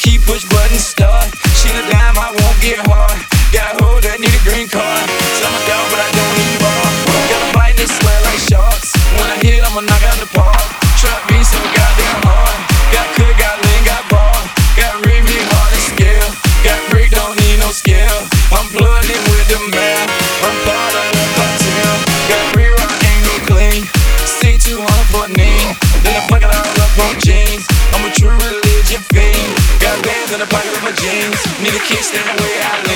key, push button, start. She a dime, I won't get hard. Got a hoe that need a green card. Tell my dog, but I don't need bar. Got a bite that swear like sharks. When I hit, I'ma knock out the park. Trap beat so goddamn hard. Got cook, got lean, got ball. Got really hard to scale. Got brick, don't need no scale. I'm plugged in with the man. I'm part of the cartel. Got real, I ain't no clean. Stick 200 for a knee. Then I fuck it all up on jeans. I'm a true religion fiend. Got bands in the pocket of my jeans. Need a kickstand the way I live.